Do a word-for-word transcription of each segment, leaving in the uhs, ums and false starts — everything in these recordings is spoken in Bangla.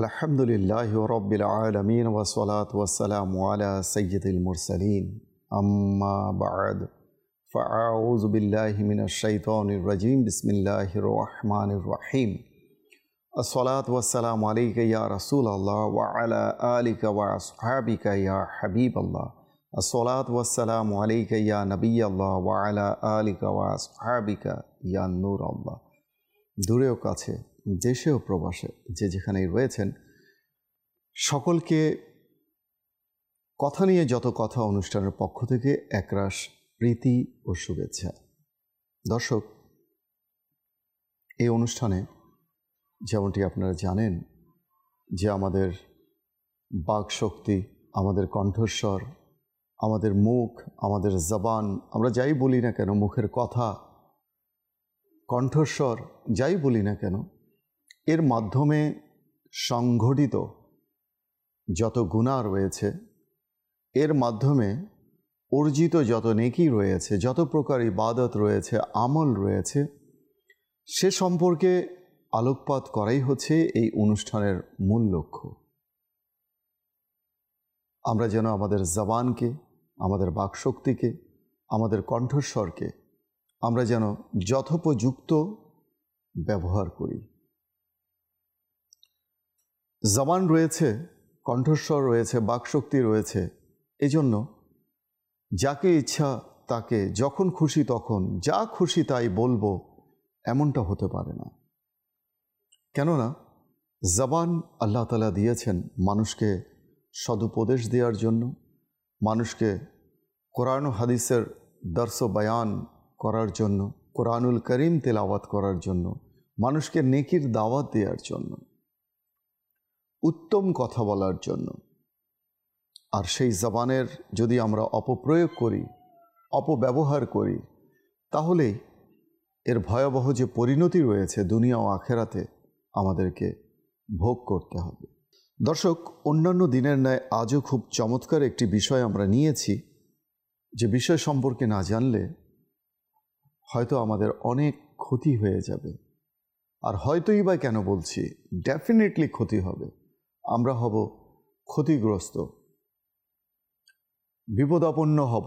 আলহামদুলিল্লাহি রাব্বিল আলামিন ওয়া সলাতু ওয়াস সালামু আলা সাইয়্যিদিল মুরসালিন আম্মা বা'দ ফাআউযু বিল্লাহি মিনাশ শাইতানির রাজীম বিসমিল্লাহির রহমানির রহিম আসসালাতু ওয়াস সালামু আলাইকা ইয়া রাসূলাল্লাহ ওয়া আলা আলিকা ওয়া আসহাবিকা ইয়া হাবিবাল্লাহ আসসালাতু ওয়াস সালামু আলাইকা ইয়া নবিয়াল্লাহ ওয়া আলা আলিকা ওয়া আসহাবিকা ইয়া নূরাল্লাহ। দূরেও কাছে, দেশেও প্রবাসে যে যেখানেই রয়েছেন সকলকে কথা নিয়ে যত কথা অনুষ্ঠানের পক্ষ থেকে একরাশ প্রীতি ও শুভেচ্ছা। দর্শক, এই অনুষ্ঠানে যেমনটি আপনারা জানেন যে আমাদের বাক শক্তি, আমাদের কণ্ঠস্বর, আমাদের মুখ, আমাদের জবান, আমরা যাই বলি না কেন, মুখের কথা, কণ্ঠস্বর যাই বলি না কেন, এর মাধ্যমে সংঘটিত যত গুনাহ রয়েছে, এর মাধ্যমে অর্জিত যত নেকি রয়েছে, যত প্রকার ইবাদত রয়েছে, আমল রয়েছে, সে সম্পর্কে আলোকপাত করাই হচ্ছে এই অনুষ্ঠানের মূল লক্ষ্য। আমরা যেন আমাদের জবানকে, আমাদের বাকশক্তিকে, আমাদের কণ্ঠস্বরকে আমরা যেন যথোপযুক্ত ব্যবহার করি। জবান রয়েছে, কণ্ঠস্বর রয়েছে, বাকশক্তি রয়েছে, এজন্য যাকে ইচ্ছা তাকে যখন খুশি তখন যা খুশি তাই বলবো, এমনটা হতে পারে না। কেননা জবান আল্লাহ তাআলা দিয়েছেন মানুষকে সদুপদেশ দেওয়ার জন্য, মানুষকে কোরআন ও হাদিসের দর্স ও বয়ান করার জন্য, কোরআনুল করিম তেলাওয়াত করার জন্য, মানুষকে নেকির দাওয়াত দেওয়ার জন্য, উত্তম কথা বলার জন্য। আর সেই জবানের যদি আমরা অপপ্রয়োগ করি, অপব্যবহার করি, তাহলে এর ভয়াবহ যে পরিণতি রয়েছে দুনিয়া ও আখেরাতে আমাদেরকে ভোগ করতে হবে। দর্শক, অন্যান্য দিনের ন্যায় আজও খুব চমৎকার একটি বিষয় আমরা নিয়েছি, যে বিষয় সম্পর্কে না জানলে হয়তো আমাদের অনেক ক্ষতি হয়ে যাবে। আর হয়তোই বা কেন বলছি, ডেফিনেটলি ক্ষতি হবে। আমরা হব ক্ষতিগ্রস্ত, বিপদাপন্ন হব,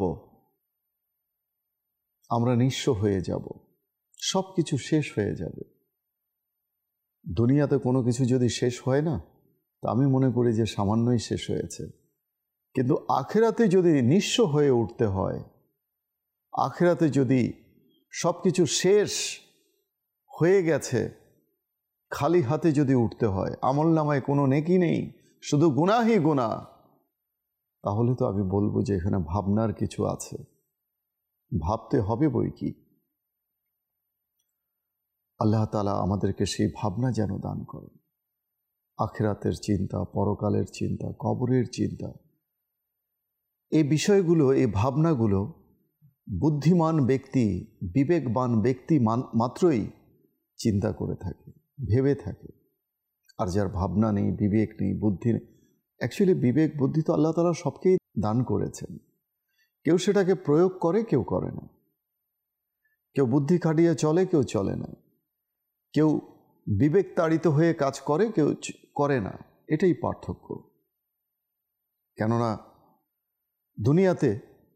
আমরা নিঃস্ব হয়ে যাব, সব কিছু শেষ হয়ে যাবে। দুনিয়াতে কোনো কিছু যদি শেষ হয় না, তা আমি মনে করি যে সামান্যই শেষ হয়েছে। কিন্তু আখিরাতে যদি নিঃস্ব হয়ে উঠতে হয়, আখিরাতে যদি সব কিছু শেষ হয়ে গেছে, খালি হাতে যদি উঠতে হয়, আমল নামায় কোনো নেকি নেই, শুধু গুনাহই গুনাহ, তাহলে তো আমি বলবো যে এখানে ভাবনার কিছু আছে, ভাবতে হবে বই কি। আল্লাহ তাআলা আমাদেরকে সেই ভাবনা যেন দান করেন। আখিরাতের চিন্তা, পরকালের চিন্তা, কবরের চিন্তা, এই বিষয়গুলো, এই ভাবনাগুলো বুদ্ধিমান ব্যক্তি, বিবেকবান ব্যক্তি মাত্রই চিন্তা করে থাকে, ভেবে থাকে। আর যার ভাবনা নেই, বিবেক নেই, বুদ্ধি নেই, অ্যাকচুয়ালি বিবেক বুদ্ধি তো আল্লাহ তাআলা সবকেই দান করেছেন। কেউ সেটাকে প্রয়োগ করে, কেউ করে না। কেউ বুদ্ধি খাটিয়ে চলে, কেউ চলে না। কেউ বিবেক তাড়িত হয়ে কাজ করে, কেউ করে না। এটাই পার্থক্য। কেননা দুনিয়াতে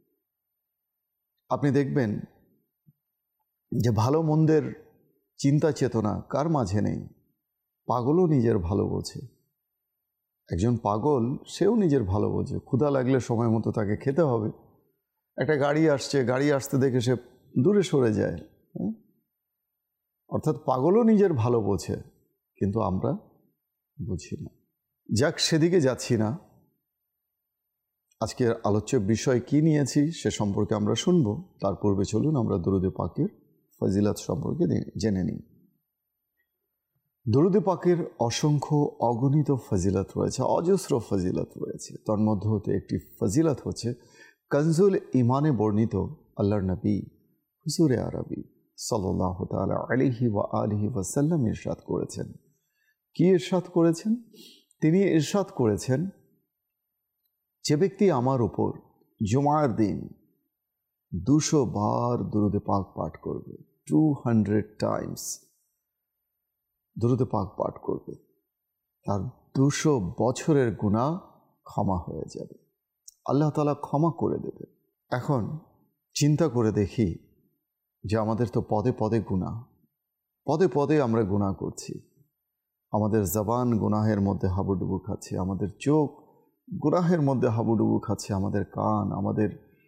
আপনি দেখবেন যে ভালো মন্দের চিন্তা চেতনা কার মাঝে নেই। পাগলও নিজের ভালো বোঝে। একজন পাগল, সেও নিজের ভালো বোঝে। ক্ষুধা লাগলে সময় মতো তাকে খেতে হবে। একটা গাড়ি আসছে, গাড়ি আসতে দেখে সে দূরে সরে যায়। হ্যাঁ, অর্থাৎ পাগলও নিজের ভালো বোঝে, কিন্তু আমরা বুঝি না। যাক, সেদিকে যাচ্ছি না। আজকের আলোচ্য বিষয় কি নিয়েছি সে সম্পর্কে আমরা শুনব। তার পূর্বে চলুন আমরা দরুদে পাকের ফজিলত সম্পর্কে জেনে নিই। দরুদে পাকের অসংখ্য অগণিত ফজিলত রয়েছে, অজস্র ফজিলত রয়েছে। তার মধ্যে হতে একটি ফজিলত হচ্ছে কনজুল ইমানে বর্ণিত আল্লাহর নবী হুজুরে আরবি সাল্লাল্লাহু তাআলা আলাইহি ওয়া আলিহি ওয়াসাল্লাম ইরশাদ করেছেন। কি ইরশাদ করেছেন? তিনি ইরশাদ করেছেন, যে ব্যক্তি আমার উপর জুমার দিন দুশো বার দরুদে পাক পাঠ করবে, টু হান্ড্রেড টাইমস দরুদে পাক পাঠ করবে, তার দুশো বছরের গুনাহ ক্ষমা হয়ে যাবে, আল্লাহ তাআলা ক্ষমা করে দেবে। এখন চিন্তা করে দেখি যে আমাদের তো পদে পদে গুনাহ, পদে পদে আমরা গুনাহ করছি। আমাদের জবান গুনাহের মধ্যে হাবুডুবু খাচ্ছে, আমাদের চোখ গুনাহের মধ্যে হাবুডুবু খাচ্ছে, আমাদের কান, আমাদের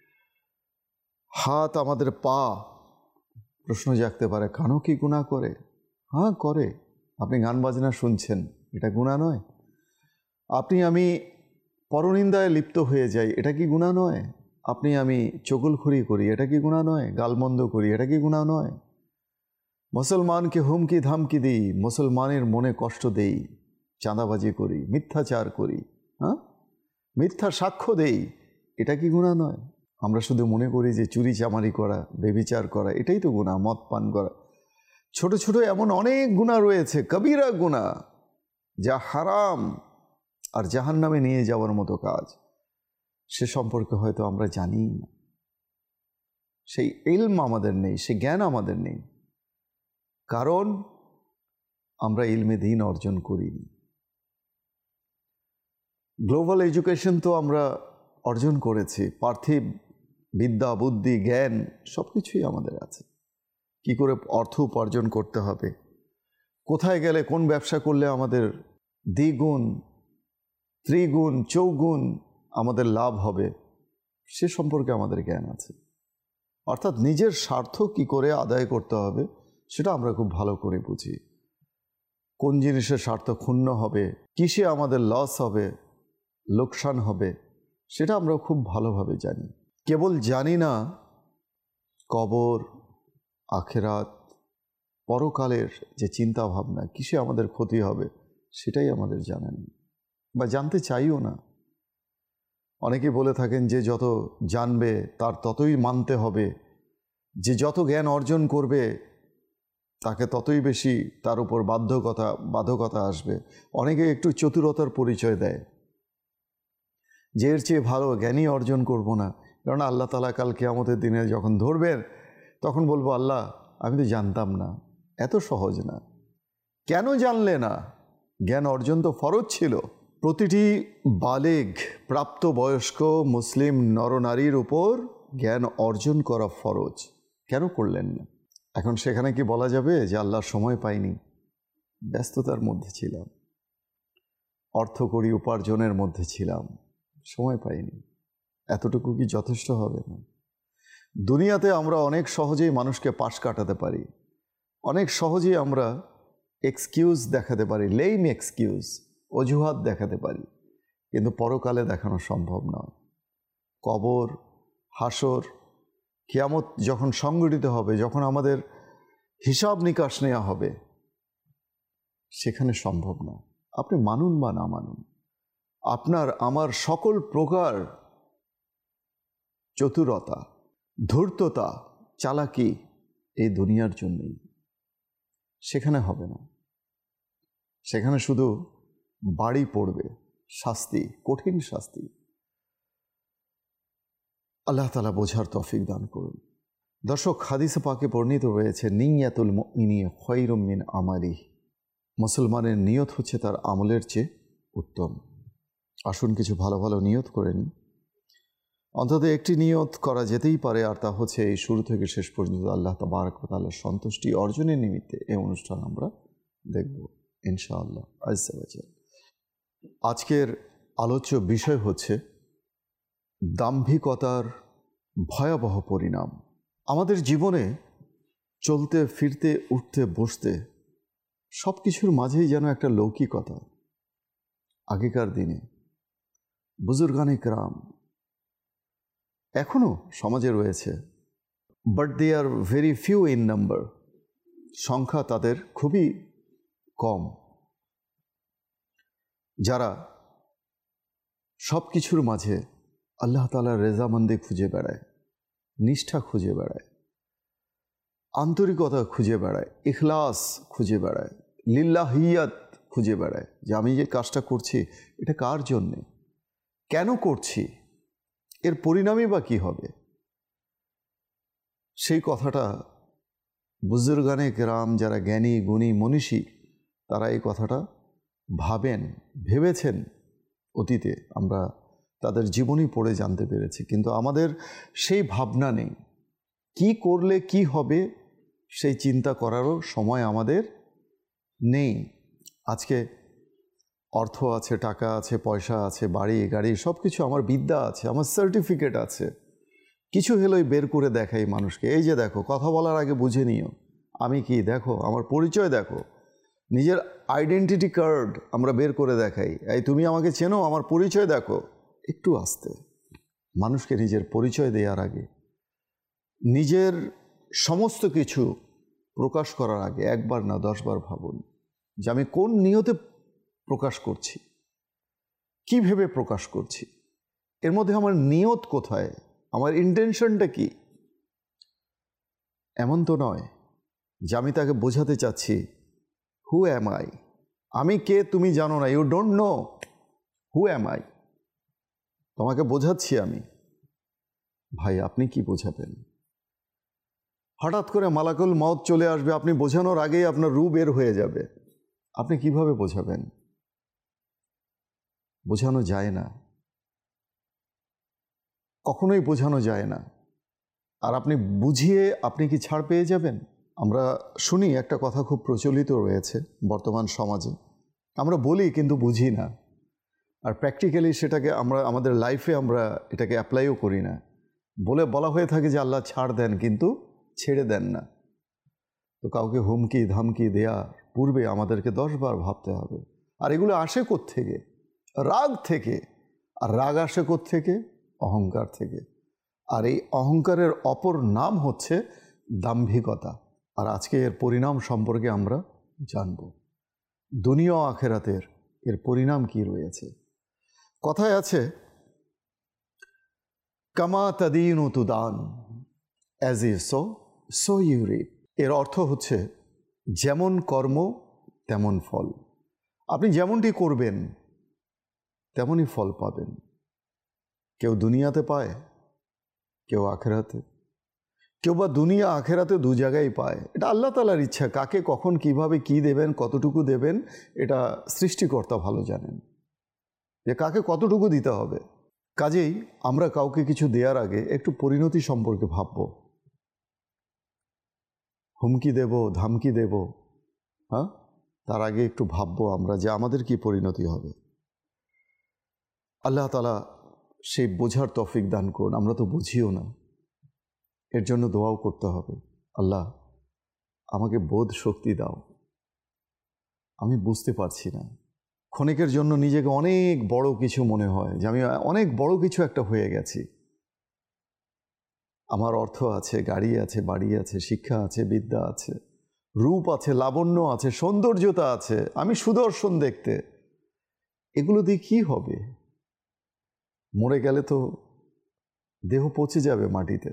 হাত, আমাদের পা। প্রশ্ন জাগতে পারে, কানও কি গুনাহ করে? হ্যাঁ করে। আপনি গান বাজনা শুনছেন, এটা গুনাহ নয়? আপনি আমি পরনিন্দায় লিপ্ত হয়ে যাই, এটা কি গুনাহ নয়? আপনি আমি চগলখড়ি করি, এটা কি গুনাহ নয়? গালমন্দ করি, এটা কি গুনাহ নয়? মুসলমানকে হুমকি ধামকি দিই, মুসলমানের মনে কষ্ট দেই, চাঁদাবাজি করি, মিথ্যাচার করি, হ্যাঁ মিথ্যা সাক্ষ্য দেই, এটা কি গুনাহ নয়? আমরা শুধু মনে করি যে চুরি চামারি করা, বেবিচার করা এটাই তো গুনাহ, মদ পান করা। ছোট ছোট এমন অনেক গুনাহ রয়েছে, কবিরা গুনাহ, যা হারাম আর জাহান্নামে নিয়ে যাওয়ার মতো কাজ। সে সম্পর্কে হয়তো আমরা জানি না, সেই ইলম আমাদের নেই, সেই জ্ঞান আমাদের নেই, কারণ আমরা ইলমে দ্বীন অর্জন করিনি। গ্লোবাল এডুকেশন তো আমরা অর্জন করেছি, পার্থিব বিদ্যা, বুদ্ধি, জ্ঞান সব কিছুই আমাদের আছে। কি করে অর্থ উপার্জন করতে হবে, কোথায় গেলে কোন ব্যবসা করলে আমাদের দ্বিগুণ ত্রিগুণ চৌগুণ আমাদের লাভ হবে, সে সম্পর্কে আমাদের জ্ঞান আছে। অর্থাৎ নিজের স্বার্থ কি করে আদায় করতে হবে সেটা আমরা খুব ভালো করে বুঝি। কোন জিনিসের স্বার্থ ক্ষুণ্ণ হবে, কিসে আমাদের লস হবে, লোকসান হবে, সেটা আমরা খুব ভালোভাবে জানি। কেবল জানি না কবর, আখেরাত, পরকালের যে চিন্তা ভাবনা, কিসে আমাদের ক্ষতি হবে সেটাই আমাদের জানা নেই বা জানতে চাইও না। অনেকে বলে থাকেন যে যত জানবে তার ততই মানতে হবে, যে যত জ্ঞান অর্জন করবে তাকে ততই বেশি তার উপর বাধ্যকতা বাধ্যকতা আসবে। অনেকে একটু চতুরতার পরিচয় দেয় যে এর চেয়ে ভালো জ্ঞানই অর্জন করব না, কারণ আল্লাহ তাআলা কাল কিয়ামতের দিনে যখন ধরবেন তখন বলবো, আল্লাহ আমি তো জানতাম না। এত সহজ না। কেন জানলে না? জ্ঞান অর্জন তো ফরজ ছিল। প্রতিটি বালেগ প্রাপ্তবয়স্ক মুসলিম নরনারীর উপর জ্ঞান অর্জন করা ফরজ। কেন করলেন না? এখন সেখানে কি বলা যাবে যে আল্লাহর সময় পাইনি, ব্যস্ততার মধ্যে ছিলাম, অর্থ করি উপার্জনের মধ্যে ছিলাম, সময় পাইনি? এতটুকু কি যথেষ্ট হবে না? দুনিয়াতে আমরা অনেক সহজেই মানুষকে পাশ কাটাতে পারি, অনেক সহজেই আমরা এক্সকিউজ দেখাতে পারি, লেইম এক্সকিউজ, অজুহাত দেখাতে পারি, কিন্তু পরকালে দেখানো সম্ভব নয়। কবর, হাসর, কিয়ামত যখন সংগঠিত হবে, যখন আমাদের হিসাব নিকাশ নেওয়া হবে, সেখানে সম্ভব না। আপনি মানুন বা না মানুন, আপনার আমার সকল প্রকার চতুরতা, ধূর্ততা, চালাকি এই দুনিয়ার জন্যই, সেখানে হবে না। সেখানে শুধু বাড়ি পড়বে, শাস্তি, কঠিন শাস্তি। আল্লাহ তাআলা বোঝার তৌফিক দান করুন। দর্শক, হাদিসে পাকে বর্ণিত রয়েছে, নিয়াতুল মুমিনি খায়রুম মিন আমালিহি, মুসলমানের নিয়ত হচ্ছে তার আমলের চেয়ে উত্তম। আসুন কিছু ভালো ভালো নিয়ত করে নিই। অন্তত একটি নিয়ত করা যেতেই পারে, আর তা হচ্ছে এই শুরু থেকে শেষ পর্যন্ত আল্লাহ তাবারক ওয়া তাআলার সন্তুষ্টি অর্জনের নিমিত্তে এই অনুষ্ঠান আমরা দেখব ইনশাআল্লাহ আজ্জা ওয়া জাল। আজকের আলোচ্য বিষয় হচ্ছে দাম্ভিকতার ভয়াবহ পরিণাম। আমাদের জীবনে চলতে ফিরতে উঠতে বসতে সব কিছুর মাঝেই যেন একটা লৌকিকতা। আগেকার দিনে বুজুর্গানে কেরাম এখনও সমাজে রয়েছে, but they are very few in number, সংখ্যা তাদের খুবই কম, যারা সব কিছুর মাঝে আল্লাহ তাআলার রেজামন্দি খুঁজে বেড়ায়, নিষ্ঠা খুঁজে বেড়ায়, আন্তরিকতা খুঁজে বেড়ায়, ইখলাস খুঁজে বেড়ায়, লিল্লাহিয়াত খুঁজে বেড়ায়, যে আমি যে কাজটা করছি এটা কার জন্যে, কেন করছি, এর পরিণামই বা কী হবে। সেই কথাটা বুজুর্গানে কেরাম, যারা জ্ঞানী গুণী মনীষী, তারা এই কথাটা ভাবেন, ভেবেছেন অতীতে, আমরা তাদের জীবনী পড়ে জানতে পেরেছি, কিন্তু আমাদের সেই ভাবনা নেই। কি করলে কি হবে সেই চিন্তা করারও সময় আমাদের নেই। আজকে অর্থ আছে, টাকা আছে, পয়সা আছে, বাড়ি গাড়ি সব কিছু, আমার বিদ্যা আছে, আমার সার্টিফিকেট আছে, কিছু হলেই বের করে দেখাই মানুষকে, এই যে দেখো, কথা বলার আগে বুঝে নিও আমি কি, দেখো আমার পরিচয়, দেখো নিজের আইডেন্টিটি কার্ড আমরা বের করে দেখাই, এই তুমি আমাকে চেনো, আমার পরিচয় দেখো। একটু আস্তে, মানুষকে নিজের পরিচয় দেওয়ার আগে, নিজের সমস্ত কিছু প্রকাশ করার আগে একবার না দশবার ভাবুন যে আমি কোন নিয়তে প্রকাশ করছি, কি ভেবে প্রকাশ করছি, এর মধ্যে আমার নিয়ত কোথায়, আমার ইন্টেনশনটা কি। এমন তো নয় যে আমি তাকে বোঝাতে চাচ্ছি হু অ্যাম আই, আমি কে তুমি জানো না, you don't know who am I, তোমাকে বোঝাচ্ছি আমি। ভাই আপনি কি বোঝাবেন? হঠাৎ করে মালাকুল মউত চলে আসবে, আপনি বোঝানোর আগেই আপনার রূহ বের হয়ে যাবে, আপনি কিভাবে বোঝাবেন? বোঝানো যায় না, কখনোই বোঝানো যায় না। আর আপনি বুঝিয়ে আপনি কি ছাড় পেয়ে যাবেন? আমরা শুনি একটা কথা খুব প্রচলিত রয়েছে বর্তমান সমাজে, আমরা বলি কিন্তু বুঝি না, আর প্র্যাকটিক্যালি সেটাকে আমরা আমাদের লাইফে আমরা এটাকে অ্যাপ্লাইও করি না। বলে বলা হয়ে থাকে যে আল্লাহ ছাড় দেন কিন্তু ছেড়ে দেন না। তো কাউকে হুমকি ধামকি দেয়া পূর্বে আমাদেরকে দশবার ভাবতে হবে। আর এগুলো আসে কোত্থেকে? রাগ থেকে। আর রাগ আসে কোত্থেকে? অহংকার থেকে। আর এই অহংকারের অপর নাম হচ্ছে দাম্ভিকতা। আর আজকে এর পরিণাম সম্পর্কে আমরা জানব। দুনিয়া ও আখেরাতের এর পরিণাম কি রয়েছে। কথায় আছে কামা তাদিনু তুদান, as you sow so you reap. এর অর্থ হচ্ছে যেমন কর্ম তেমন ফল। আপনি যেমনটি করবেন তেমনই ফল পাবেন। কেউ দুনিয়াতে পায়, কেউ আখেরাতে, কেউ বা দুনিয়া আখেরাতে দু জায়গায় পায়। এটা আল্লাহ তাআলার ইচ্ছা, কাকে কখন কিভাবে কি দেবেন, কতটুকু দেবেন, এটা সৃষ্টিকর্তা ভালো জানেন যে কাকে কতটুকু দিতে হবে। কাজেই আমরা কাউকে কিছু দেওয়ার আগে একটু পরিণতি সম্পর্কে ভাবব। হুমকি দেব, ধামকি দেব, হ্যাঁ, তার আগে একটু ভাববো আমরা যে আমাদের কি পরিণতি হবে। আল্লাহ তাআলা সেই বোঝার তৌফিক দান করুন। আমরা তো বুঝিও না, এর জন্য দোয়াও করতে হবে, আল্লাহ আমাকে বোধ শক্তি দাও, আমি বুঝতে পারছি না। ক্ষণিকের জন্য নিজেকে অনেক বড় কিছু মনে হয় যে আমি অনেক বড় কিছু একটা হয়ে গেছি। আমার অর্থ আছে, গাড়ি আছে, বাড়ি আছে, শিক্ষা আছে, বিদ্যা আছে, রূপ আছে, লাবণ্য আছে, সৌন্দর্যতা আছে, আমি সুদর্শন দেখতে। এগুলো দিয়ে কি হবে? মরে গেলে তো দেহ পচে যাবে মাটিতে।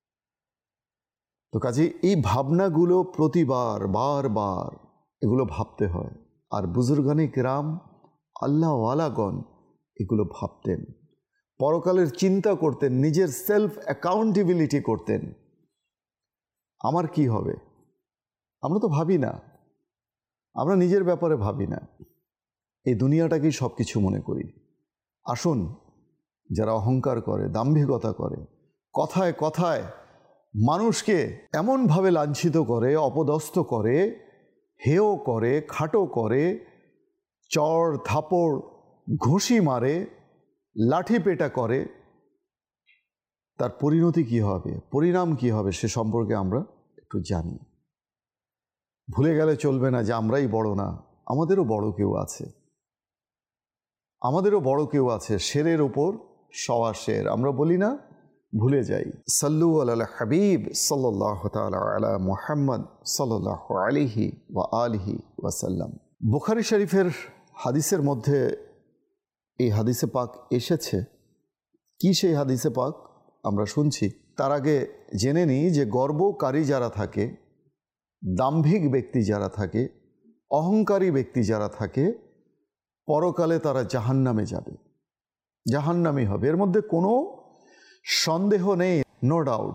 তো কাজে এই ভাবনাগুলো প্রতিবার বারবার এগুলো ভাবতে হয়। আর বুজুর্গানে কিরাম আল্লাহ ওয়ালাগণ এগুলো ভাবতেন, পরকালের চিন্তা করতেন, নিজের সেলফ অ্যাকাউন্টেবিলিটি করতেন। আমার কি হবে? আমরা তো ভাবি না, আমরা নিজের ব্যাপারে ভাবি না, এই দুনিয়াটাকেই সব কিছু মনে করি। আসুন, যারা অহংকার করে, দাম্ভিকতা করে, কথায় কথায় মানুষকে এমনভাবে লাঞ্ছিত করে, অপদস্থ করে, হেয় করে, খাটো করে, চড় থাপড় ঘুষি মারে, লাঠি পেটা করে, তার পরিণতি কি হবে, পরিণাম কি হবে সে সম্পর্কে আমরা একটু জানি। ভুলে গেলে চলবে না যে আমরাই বড় না, আমাদেরও বড় কেউ আছে, আমাদেরও বড় কেউ আছে। শেরের ওপর সওয়া শের, আমরা বলি না, ভুলে যাই। সাল্লু আলা হাবিব সাল্লাল্লাহু তাআলা আলা মুহাম্মদ সাল্লাল্লাহু আলাইহি ওয়া আলিহি ওয়াসাল্লাম। বুখারী শরীফের হাদিসের মধ্যে এই হাদিসে পাক এসেছে। কি সেই হাদিসে পাক আমরা শুনছি, তার আগে জেনে নিই যে গর্বকারী যারা থাকে, দাম্ভিক ব্যক্তি যারা থাকে, অহংকারী ব্যক্তি যারা থাকে, পরকালে তারা জাহান্নামে যাবে, জাহান্নামী হবে, এর মধ্যে কোনো সন্দেহ নেই, নো ডাউট।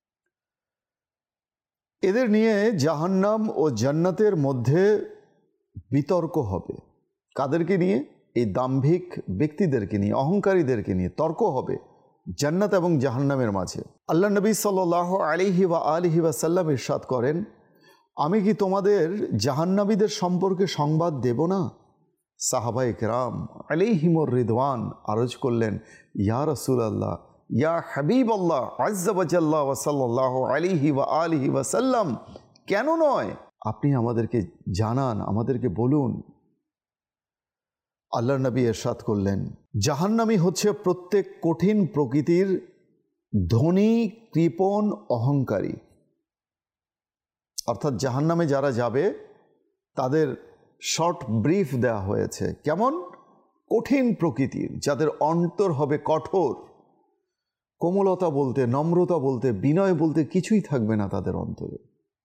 এদের নিয়ে জাহান্নাম ও জান্নাতের মধ্যে বিতর্ক হবে। কাদেরকে নিয়ে? এই দাম্ভিক ব্যক্তিদেরকে নিয়ে, অহংকারীদেরকে নিয়ে তর্ক হবে জান্নাত এবং জাহান্নামের মাঝে। আল্লাহ নবী সাল্লাল্লাহু আলাইহি ওয়া আলিহি ওয়াসাল্লাম ইরশাদ করেন, আমি কি তোমাদের জাহান্নামীদের সম্পর্কে সংবাদ দেব না? সাহাবায়ে কেরাম আলাইহিমুর রিদওয়ান আরজ করলেন, ইয়া রাসূলুল্লাহ, ইয়া হাবিবাল্লাহ আজ্জা ওয়া জাল্লা ওয়া সাল্লাল্লাহু আলাইহি ওয়া আলিহি ওয়াসাল্লাম, কেন নয়, আপনি আমাদেরকে জানান, আমাদেরকে বলুন। আল্লাহর নবী ইরশাদ করলেন, জাহান্নামী হচ্ছে প্রত্যেক কঠিন প্রকৃতির ধনী, কৃপণ, অহংকারী। অর্থাৎ জাহান্নামে যারা যাবে তাদের শর্ট ব্রিফ দেওয়া হয়েছে। কেমন? কঠিন প্রকৃতির, যাদের অন্তর হবে কঠোর, কোমলতা বলতে, নম্রতা বলতে, বিনয় বলতে কিছুই থাকবে না তাদের অন্তরে।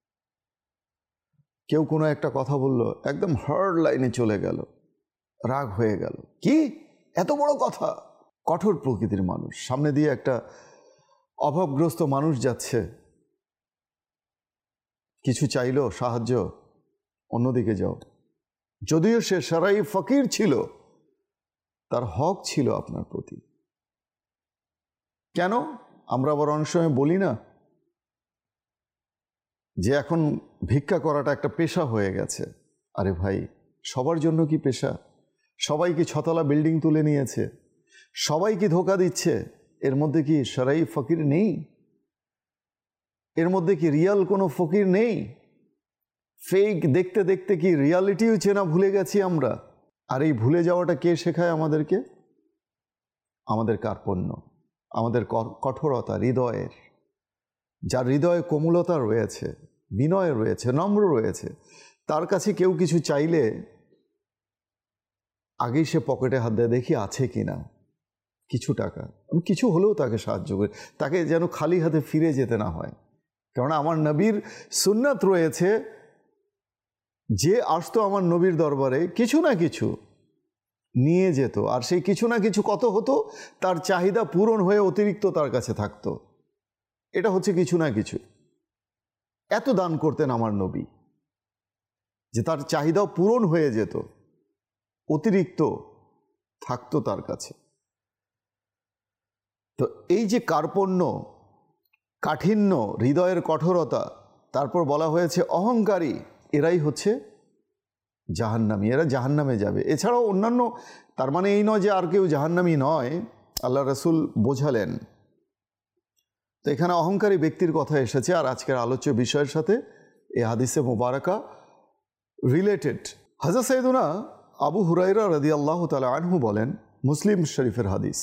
কেউ কোনো একটা কথা বলল, একদম হার্ড লাইনে চলে গেল, রাগ হয়ে গেল, কি এত বড় কথা। কঠোর প্রকৃতির মানুষ। সামনে দিয়ে একটা অভাবগ্রস্ত মানুষ যাচ্ছে, কিছু চাইলো সাহায্য, অন্যদিকে যাও। যদিও সে সারাই ফকির ছিল, তার হক ছিল আপনার প্রতি। কেন আমরা আবার অনেক সময় বলি না যে এখন ভিক্ষা করাটা একটা পেশা হয়ে গেছে? আরে ভাই, সবার জন্য কি পেশা? সবাই কি ছতলা বিল্ডিং তুলে নিয়েছে? সবাই কি ধোকা দিচ্ছে? এর মধ্যে কি সারাই ফকির নেই? এর মধ্যে কি রিয়াল কোনো ফকির নেই? ফেক দেখতে দেখতে কি রিয়ালিটিও চেনা ভুলে গেছি আমরা? আর এই ভুলে যাওয়াটা কে শেখায় আমাদেরকে? আমাদের কার্পণ্য, আমাদের কঠোরতা হৃদয়ের। যার হৃদয়ে কোমলতা রয়েছে, বিনয় রয়েছে, নম্র রয়েছে, তার কাছে কেউ কিছু চাইলে আগেই সে পকেটে হাত দেয়, দেখি আছে কিনা কিছু টাকা, আমি কিছু হলেও তাকে সাহায্য করি, তাকে যেন খালি হাতে ফিরে যেতে না হয়। কেননা আমার নবীর সুন্নাত রয়েছে, যে আসতো আমার নবীর দরবারে কিছু না কিছু নিয়ে যেত, আর সেই কিছু না কিছু কত হতো, তার চাহিদা পূরণ হয়ে অতিরিক্ত তার কাছে থাকতো। এটা হচ্ছে কিছু না কিছু। এত দান করতেন আমার নবী যে তার চাহিদাও পূরণ হয়ে যেত, অতিরিক্ত থাকতো তার কাছে। তো এই যে কার্পণ্য, কাঠিন্য, হৃদয়ের কঠোরতা, তারপর বলা হয়েছে অহংকারী, এরাই হচ্ছে জাহান্নামী, এরা জাহান্নামে যাবে। এছাড়াও অন্যান্য, তার মানে এই নয় যে আর কেউ জাহান্নামী নয়, আল্লাহ রাসূল বোঝালেন। তো এখানে অহংকারী ব্যক্তির কথা এসেছে, আর আজকের আলোচ্য বিষয়ের সাথে এই হাদিসে মুবারাকা রিলেটেড। হযরত সাইয়েদুনা আবু হুরায়রা রাদিয়াল্লাহু তাআলা আনহু বলেন, মুসলিম শরীফের হাদিস,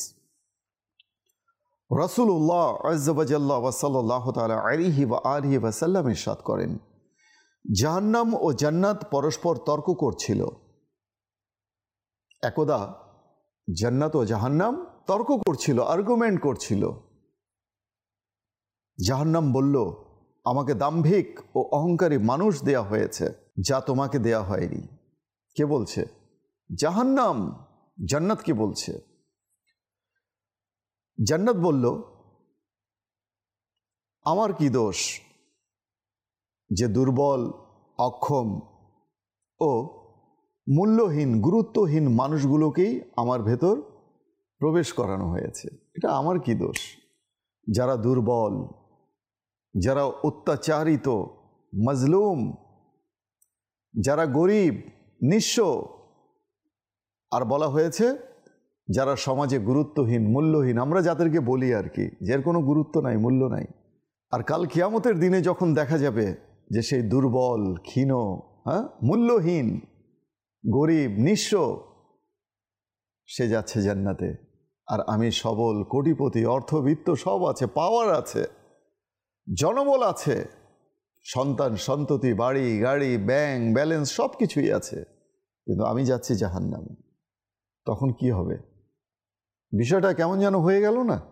রাসূলুল্লাহ আযজা ওয়া জাল্লা ওয়া সাল্লাল্লাহু তাআলা আলাইহি ওয়া আলিহি ওয়া সাল্লাম ইরশাদ করেন, জাহান্নাম ও জান্নাত পরস্পর তর্ক করছিল। একদা জান্নাত ও জাহান্নাম তর্ক করছিল, আর্গুমেন্ট করছিল। জাহান্নাম বলল, আমাকে দাম্ভিক ও অহংকারী মানুষ দেয়া হয়েছে, যা তোমাকে দেয়া হয়নি। কে বলছে? জাহান্নাম। জান্নাত কি বলছে? জান্নাত বলল, আমার কি দোষ যে দুর্বল, অক্ষম ও মূল্যহীন, গুরুত্বহীন মানুষগুলোকেই আমার ভেতর প্রবেশ করানো হয়েছে। এটা আমার কি দোষ? যারা দুর্বল, যারা অত্যাচারিত, মজলুম, যারা গরিব, নিঃস্ব, আর বলা হয়েছে যারা সমাজে গুরুত্বহীন, মূল্যহীন, আমরা যাদেরকে বলি আর কি, যার কোনো গুরুত্ব নাই, মূল্য নাই। আর কাল কিয়ামতের দিনে যখন দেখা যাবে যে সেই দুর্বল, ক্ষীণ, হ্যাঁ, মূল্যহীন, গরিব, নিঃস্ব, সে যাচ্ছে জান্নাতে, আর আমি সবল, কোটিপতি, অর্থবিত্ত সব আছে, পাওয়ার আছে, জনবল আছে, সন্তান সন্ততি, বাড়ি গাড়ি, ব্যাংক ব্যালেন্স সব কিছুই আছে, কিন্তু আমি যাচ্ছি জাহান্নামে। তখন কি হবে? বিষয়টা কেমন যেন হয়ে গেল না?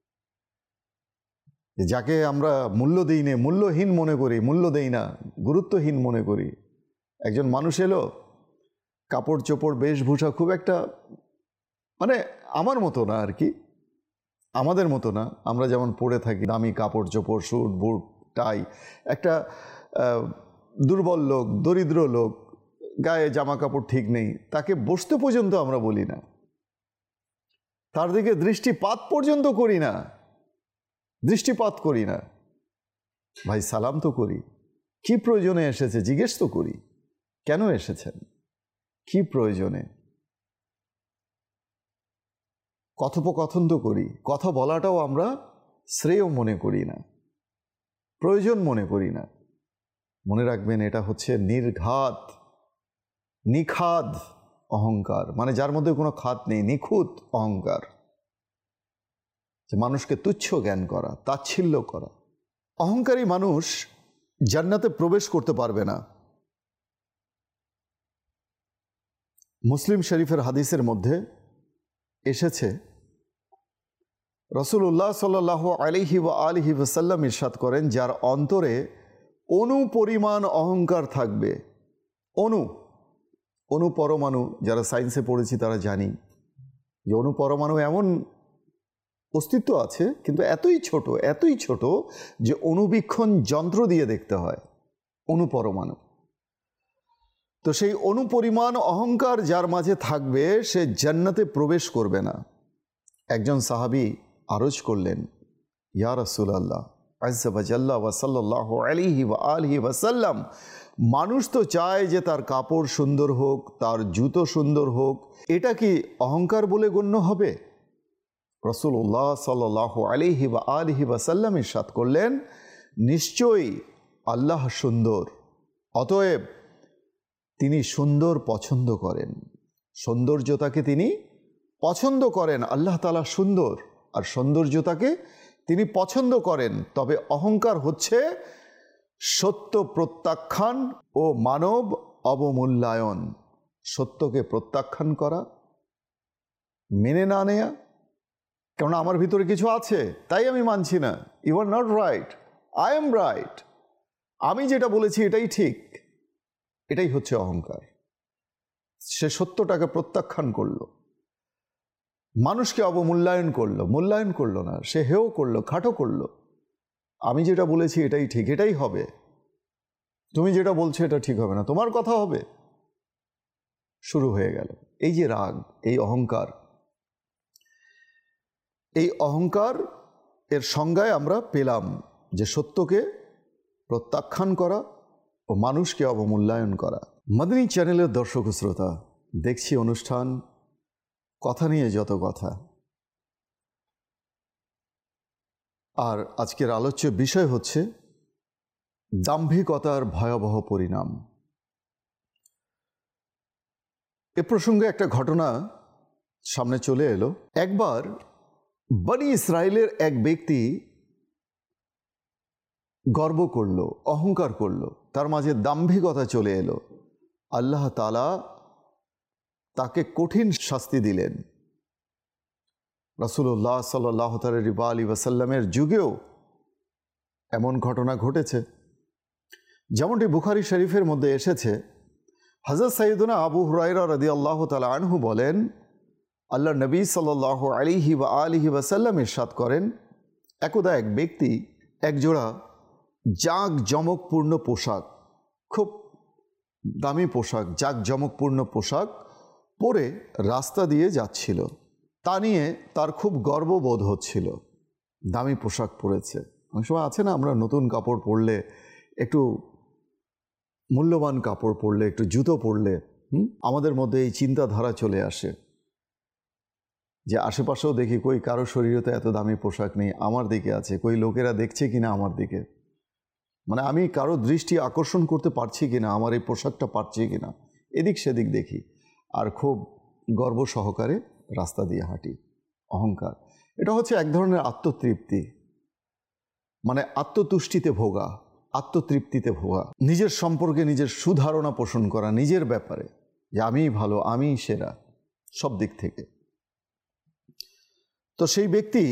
যাকে আমরা মূল্য দিই না, মূল্যহীন মনে করি, মূল্য দেই না, গুরুত্বহীন মনে করি। একজন মানুষ এলো, কাপড় চোপড় বেশভূষা খুব একটা, মানে আমার মতো না আর কি, আমাদের মতো না, আমরা যেমন পরে থাকি দামি কাপড় চোপড়, স্যুট বুট টাই। একটা দুর্বল লোক, দরিদ্র লোক, গায়ে জামা কাপড় ঠিক নেই, তাকে বসতে পর্যন্ত আমরা বলি না, তার দিকে দৃষ্টিপাত পর্যন্ত করি না, দৃষ্টিপাত করি না। ভাই সালাম তো করি, কি প্রয়োজনে এসেছে জিজ্ঞেস তো করি, কেন এসেছেন, কি প্রয়োজনে। কথোপকথন তো করি, কথা বলাটাও আমরা শ্রেয় মনে করি না, প্রয়োজন মনে করি না। মনে রাখবেন, এটা হচ্ছে নির্ঘাত নিখাদ অহংকার, মানে যার মধ্যে কোনো খাত নেই, নিখুঁত অহংকার, যে মানুষকে তুচ্ছ জ্ঞান করা, তাচ্ছিল্য করা। অহংকারী মানুষ জান্নাতে প্রবেশ করতে পারবে না। মুসলিম শরীফের হাদিসের মধ্যে এসেছে, রাসূলুল্লাহ সাল্লাল্লাহু আলাইহি ওয়া আলিহি ওয়াসাল্লাম ইরশাদ করেন, যার অন্তরে অণু পরিমাণ অহংকার থাকবে, অণু অণু পরমাণু, যারা সায়েন্সে পড়েছি তারা জানি যে অণু পরমাণু এমন অস্তিত্ব আছে, কিন্তু এতই ছোট এতই ছোট যে অণুবীক্ষণ যন্ত্র দিয়ে দেখতে হয় অণু পরমাণু। তো সেই অণু পরিমাণ অহংকার যার মাঝে থাকবে সে জান্নাতে প্রবেশ করবে না। একজন সাহাবী আরজ করলেন, ইয়া রাসূলুল্লাহ আযজা ওয়া জাল্লা ওয়া সাল্লাল্লাহু আলাইহি ওয়া আলিহি ওয়া সাল্লাম, মানুষ তো চায় যে তার কাপড় সুন্দর হোক, তার জুতো সুন্দর হোক, এটা কি অহংকার বলে গণ্য হবে? রাসূলুল্লাহ সাল্লাল্লাহু আলাইহি ওয়া আলিহি ওয়া সাল্লাম ইরশাদ করলেন, নিশ্চয়ই আল্লাহ সুন্দর, অতএব তিনি সুন্দর পছন্দ করেন, সৌন্দর্যতাকে তিনি পছন্দ করেন। আল্লাহ তাআলা সুন্দর, আর সৌন্দর্যতাকে তিনি পছন্দ করেন। তবে অহংকার হচ্ছে সত্য প্রত্যাখ্যান ও মানব অবমূল্যায়ন। সত্যকে প্রত্যাখ্যান করা, মেনে না নেয়া, কারণ আমার ভিতরে কিছু আছে তাই আমি মানছি না। You are not right, I am right, আমি যেটা বলেছি এটাই ঠিক, এটাই হচ্ছে অহংকার। সে সত্যটাকে প্রত্যাখ্যান করলো, মানুষকে অবমূল্যায়ন করলো, মূল্যায়ন করলো না, সে হেও করলো, খাটো করলো। আমি যেটা বলেছি এটাই ঠিক, এটাই হবে, তুমি যেটা বলছো এটা ঠিক হবে না, তোমার কথা হবে। শুরু হয়ে গেল এই যে রাগ, এই অহংকার। এই অহংকার এর সংজ্ঞায় আমরা পেলাম যে সত্যকে প্রত্যাখ্যান করা ও মানুষকে অবমূল্যায়ন করা। মাদানী চ্যানেলের দর্শক শ্রোতা, দেখছি অনুষ্ঠান কথা নিয়ে যত কথা, আর আজকের আলোচ্য বিষয় হচ্ছে দাম্ভিকতার ভয়াবহ পরিণাম। এ প্রসঙ্গে একটা ঘটনা সামনে চলে এলো। একবার বনি ইসরায়েলের এক ব্যক্তি গর্ব করলো, অহংকার করলো, তার মাঝে দাম্ভিকতা চলে এলো। আল্লাহ তাআলা তাকে কঠিন শাস্তি দিলেন। রাসূলুল্লাহ সাল্লাল্লাহু আলাইহি ওয়াসাল্লামের যুগেও এমন ঘটনা ঘটেছে। যেমনটি বুখারী শরীফের মধ্যে এসেছে, হযরত সাইয়্যিদুনা আবু হুরায়রা রাদিয়াল্লাহু তাআলা আনহু বলেন, আল্লাহ নবী সাল্লাল্লাহু আলাইহি ওয়া আলিহি ওয়াসাল্লাম ইরশাদ করেন, একদা এক ব্যক্তি একজোড়া জাঁক জমকপূর্ণ পোশাক, খুব দামি পোশাক, জাঁক জমকপূর্ণ পোশাক পরে রাস্তা দিয়ে যাচ্ছিল। তা নিয়ে তার খুব গর্ববোধ হচ্ছিল, দামি পোশাক পরেছে। অনেক সময় আছে না, আমরা নতুন কাপড় পরলে, একটু মূল্যবান কাপড় পরলে, একটু জুতো পরলে হুম আমাদের মধ্যে এই চিন্তাধারা চলে আসে যে আশেপাশেও দেখি কই কারো শরীরে তো এত দামি পোশাক নেই, আমার দিকে আছে, কই লোকেরা দেখছে কিনা আমার দিকে, মানে আমি কারো দৃষ্টি আকর্ষণ করতে পারছি কিনা, আমার এই পোশাকটা পারছি কিনা, এদিক সেদিক দেখি, আর খুব গর্ব সহকারে রাস্তা দিয়ে হাঁটি। অহংকার, এটা হচ্ছে এক ধরনের আত্মতৃপ্তি, মানে আত্মতুষ্টিতে ভোগা, আত্মতৃপ্তিতে ভোগা, নিজের সম্পর্কে নিজের সুধারণা পোষণ করা, নিজের ব্যাপারে যে আমিই ভালো, আমিই সেরা সব দিক থেকে। তো সেই ব্যক্তি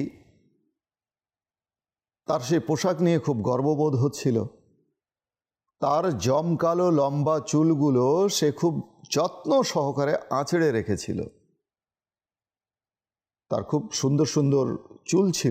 তার সেই পোশাক নিয়ে খুব গর্ববোধ হচ্ছিল। তার জমকালো লম্বা চুলগুলো সে খুব যত্ন সহকারে আঁচড়ে রেখেছিল। তার খুব সুন্দর সুন্দর চুল ছিল,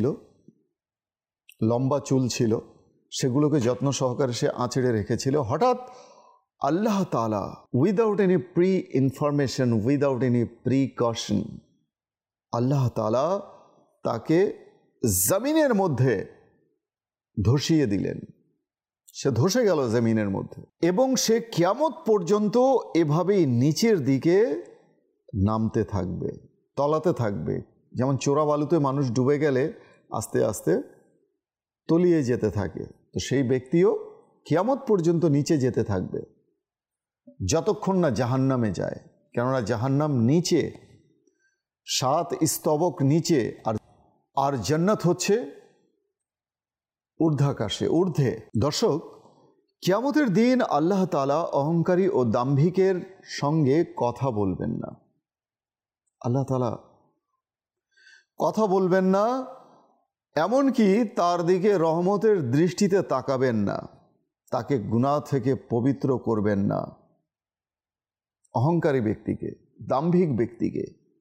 লম্বা চুল ছিল, সেগুলোকে যত্ন সহকারে সে আঁচড়ে রেখেছিল। হঠাৎ আল্লাহ তাআলা without any pre information, without any precaution, Allah তাআলা তাকে জমিনের মধ্যে ধসিয়ে দিলেন। সে ধসে গেল জমিনের মধ্যে এবং সে কিয়ামত পর্যন্ত এভাবেই নিচের দিকে নামতে থাকবে, তলাতে থাকবে। যেমন চোরা বালুতে মানুষ ডুবে গেলে আস্তে আস্তে তলিয়ে যেতে থাকে, তো সেই ব্যক্তিও কিয়ামত পর্যন্ত নিচে যেতে থাকবে যতক্ষণ না জাহান্নামে যায়। কেননা জাহান্নাম নিচে, সাত স্তবক নিচে, আর আর জান্নাত হচ্ছে ঊর্ধ্বাকাশে, ঊর্ধ্বে। দর্শক, কিয়ামতের দিন আল্লাহ তাআলা অহংকারী ও দাম্ভিকের সঙ্গে কথা বলবেন না। আল্লাহ তাআলা কথা বলবেন না, এমনকি তার দিকে রহমতের দৃষ্টিতে তাকাবেন না, তাকে গুনাহ থেকে পবিত্র করবেন না। অহংকারী ব্যক্তিকে, দাম্ভিক ব্যক্তিকে।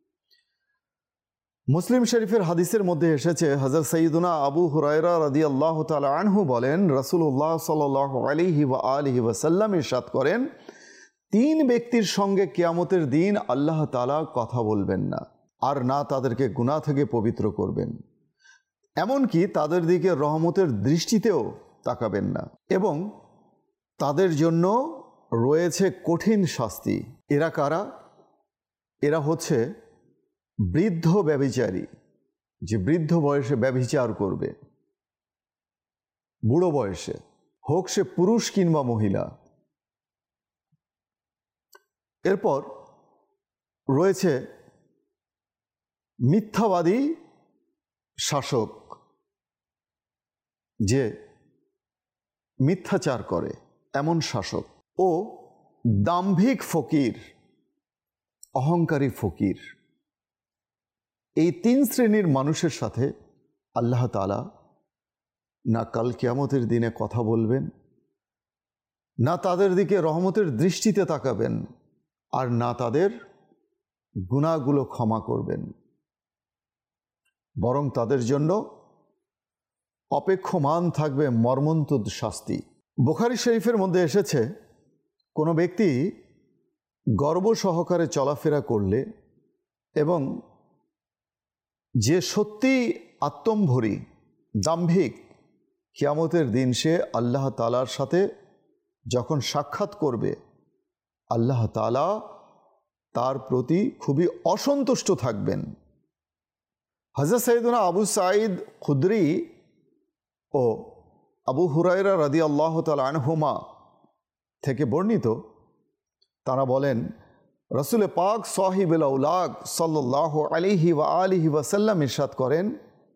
মুসলিম শরীফের হাদিসের মধ্যে এসেছে, হযরত সাইয়্যিদুনা আবু হুরায়রা রাদিয়াল্লাহু তাআলা আনহু বলেন, রাসূলুল্লাহ সাল্লাল্লাহু আলাইহি ওয়া আলিহি ওয়াসাল্লাম ইরশাদ করেন, তিন ব্যক্তির সঙ্গে কিয়ামতের দিন আল্লাহ তাআলা কথা বলবেন না, আর না তাদেরকে গুনাহ থেকে পবিত্র করবেন, এমনকি তাদের দিকে রহমতের দৃষ্টিতেও তাকাবেন না, এবং তাদের জন্য রয়েছে কঠিন শাস্তি। এরা কারা? এরা হচ্ছে বৃদ্ধ ব্যভিচারী, যে বৃদ্ধ বয়সে ব্যভিচার করবে, বুড়ো বয়সে, হোক সে পুরুষ কিংবা মহিলা। এরপর রয়েছে মিথ্যাবাদী শাসক, যে মিথ্যাচার করে এমন শাসক, ও দাম্ভিক ফকির, অহংকারী ফকির। এই তিন শ্রেণীর মানুষের সাথে আল্লাহ তাআলা না কাল কিয়ামতের দিনে কথা বলবেন, না তাদের দিকে রহমতের দৃষ্টিতে তাকাবেন, আর না তাদের গুনাহগুলো ক্ষমা করবেন, বরং তাদের জন্য অপেক্ষমান থাকবে মর্মন্তুদ শাস্তি। বুখারী শরীফের মধ্যে এসেছে, কোনো ব্যক্তি গর্ব সহকারে চলাফেরা করলে এবং যে সত্যি আত্মম্ভরী, দাম্ভিক, কিয়ামতের দিন সে আল্লাহ তাআলার সাথে যখন সাক্ষাৎ করবে, আল্লাহ তাআলা তার প্রতি খুবই অসন্তুষ্ট থাকবেন। হযরত সাইয়্যিদুনা আবু সাঈদ খুদরি ও আবু হুরায়রা রাদিয়াল্লাহু তাআলা আনহুমা থেকে বর্ণিত, তারা বলেন, রাসূল পাক সাহিবুল আওলাদ সাল্লাল্লাহু আলাইহি ওয়া আলিহি ওয়াসাল্লাম ইরশাদ করেন,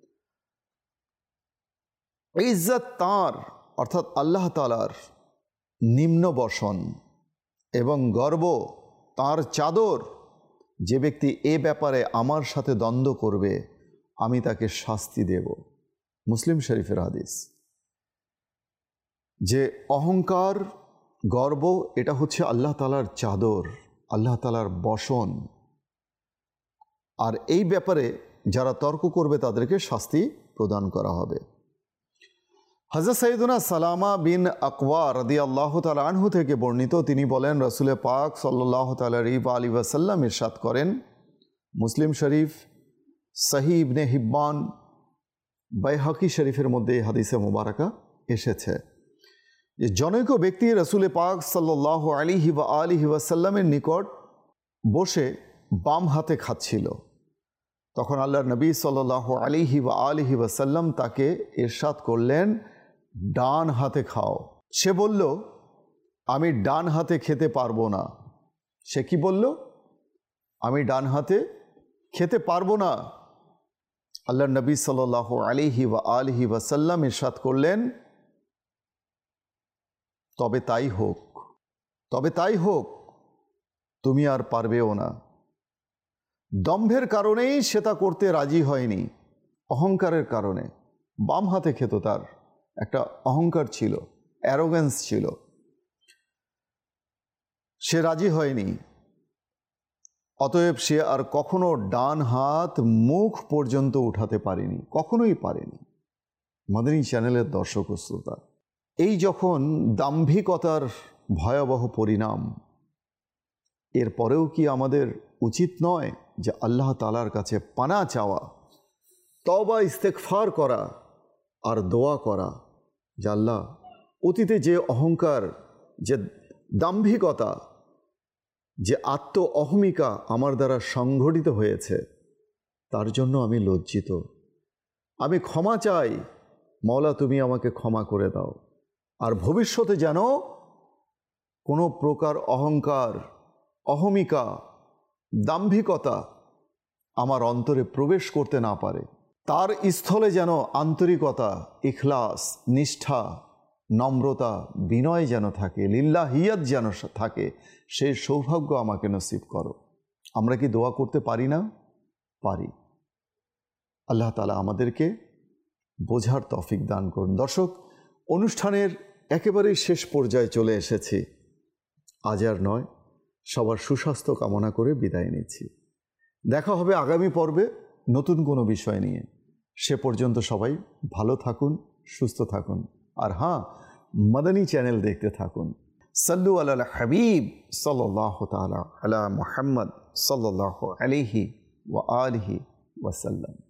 ইজ্জত তার, অর্থাৎ আল্লাহ তাআলার নিম্ন বসন এবং গর্ব তার চাদর, যে ব্যক্তি এ ব্যাপারে আমার সাথে দ্বন্দ্ব করবে আমি তাকে শাস্তি দেব। মুসলিম শরীফের হাদিস। যে অহংকার, গর্ব, এটা হচ্ছে আল্লাহ তাআলার চাদর, আল্লাহ তাআলার বসন, আর এই ব্যাপারে যারা তর্ক করবে তাদেরকে শাস্তি প্রদান করা হবে। হযরত সাইয়্যিদুনা সালামা বিন আকওয়া রাদিয়াল্লাহু তাআলা আনহু থেকে বর্ণিত, তিনি বলেন, রাসূল পাক সাল্লাল্লাহু তাআলা আলাইহি ওয়াসাল্লাম ইরশাদ করেন, মুসলিম শরীফ, সহিহ ইবনে হিব্বান, বাইহাকি শরীফের মধ্যে এই হাদিসে মুবারাকা এসেছে যে জনৈক ব্যক্তি রাসূল পাক সাল্লাল্লাহু আলাইহি ওয়া আলিহি ওয়াসাল্লামের নিকট বসে বাম হাতে খাচ্ছিল। তখন আল্লাহর নবী সাল্লাল্লাহু আলাইহি ওয়া আলিহি ওয়াসাল্লাম তাকে ইরশাদ করলেন, ডান হাতে খাও। সে বলল, আমি ডান হাতে খেতে পারবো না। সে কি বলল? আমি ডান হাতে খেতে পারবো না। আল্লাহর নবী সাল্লাল্লাহু আলাইহি ওয়া আলিহি ওয়াসাল্লাম ইরশাদ করলেন, তবে তাই হোক, তবে তাই হোক, তুমি আর পারবেও না। দম্ভের কারণেই সে তা করতে রাজি হয়নি, অহংকারের কারণে। বাম হাতে খেত, তার একটা অহংকার ছিল, অ্যারোগেন্স ছিল, সে রাজি হয়নি। অতএব সে আর কখনো ডান হাত মুখ পর্যন্ত উঠাতে পারেনি, কখনোই পারেনি। মাদানী চ্যানেলের দর্শক ও শ্রোতা, এই যখন দাম্ভিকতার ভয়াবহ পরিণাম। এরপরেও কি আমাদের উচিত নয় যে আল্লাহ তাআলার কাছে পানা চাওয়া, তওবা ইস্তেগফার করা আর দোয়া করা যে আল্লাহ, অতীতে যে অহংকার, যে দাম্ভিকতা, যে আত্ম অহমিকা আমার দ্বারা সংঘটিত হয়েছে, তার জন্য আমি লজ্জিত। আমি ক্ষমা চাই, মওলা তুমি আমাকে ক্ষমা করে দাও। আর ভবিষ্যতে যেন কোনো প্রকার অহংকার, অহমিকা, দাম্ভিকতা আমার অন্তরে প্রবেশ করতে না পারে। তার স্থলে যেন আন্তরিকতা, ইখলাস, নিষ্ঠা, নম্রতা, বিনয় যেন থাকে, লিল্লাহিয়াত যেন থাকে, সেই সৌভাগ্য আমাকে নসিব করো। আমরা কি দোয়া করতে পারি না? পারি। আল্লাহ তাআলা আমাদেরকে বোঝার তৌফিক দান করুন। দর্শক, অনুষ্ঠানের একেবারেই শেষ পর্যায়ে চলে এসেছি। আজ আর নয়, সবার সুস্বাস্থ্য কামনা করে বিদায় নিচ্ছি। দেখা হবে আগামী পর্বে নতুন কোনো বিষয় নিয়ে। সে পর্যন্ত সবাই ভালো থাকুন, সুস্থ থাকুন। আর হ্যাঁ, মাদানী চ্যানেল দেখতে থাকুন। সাল্লু আলা হাবিব সাল্লাল্লাহু তাআলা আলা মুহাম্মদ সাল্লাল্লাহু আলাইহি ওয়া আলিহি ওয়াসাল্লাম।